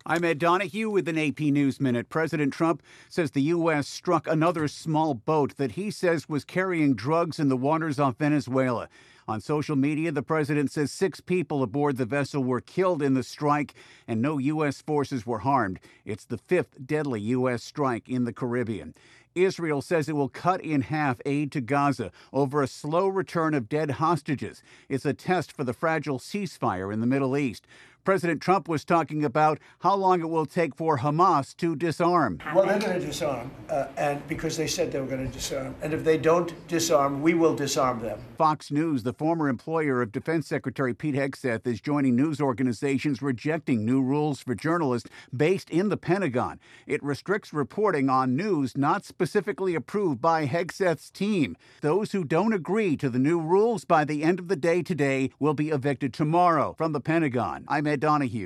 I'm Ed Donahue with an AP News Minute. President Trump says the U.S. struck another small boat that he says was carrying drugs in the waters off Venezuela. On social media, the president says 6 people aboard the vessel were killed in the strike and no U.S. forces were harmed. It's the 5th deadly U.S. strike in the Caribbean. Israel says it will cut in half aid to Gaza over a slow return of dead hostages. It's a test for the fragile ceasefire in the Middle East. President Trump was talking about how long it will take for Hamas to disarm. Well, they're going to disarm, and because they said they were going to disarm. And if they don't disarm, we will disarm them. Fox News, the former employer of Defense Secretary Pete Hegseth, is joining news organizations rejecting new rules for journalists based in the Pentagon. It restricts reporting on news not specifically approved by Hegseth's team. Those who don't agree to the new rules by the end of the day today will be evicted tomorrow. From the Pentagon, I'm Ed Donahue.